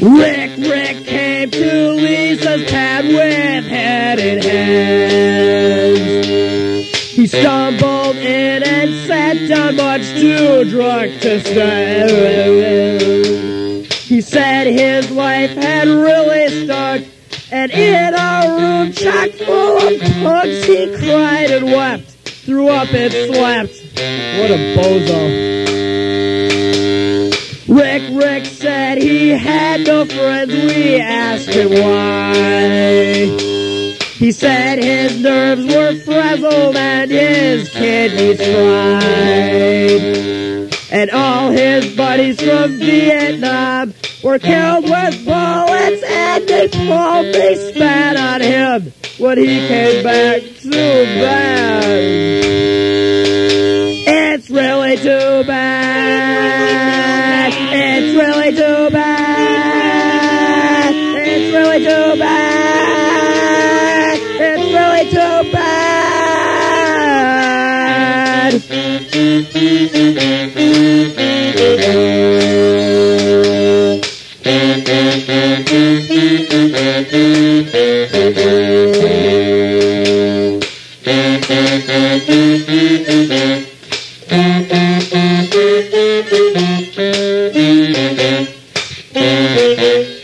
Rick came to Lisa's pad with head in hands. He stumbled in and sat down much too drunk to stand. He said his life had really stunk, and in a room chock full of punks he cried and wept, threw up and slept. What a bozo. Rick said he had no friends. We asked him why. He said his nerves were frazzled and his kidneys fried. And all his buddies from Vietnam were killed with bullets, and they probably spat on him when he came back. Too bad. It's really too bad. It's really too bad. It's really too bad. It's really too bad.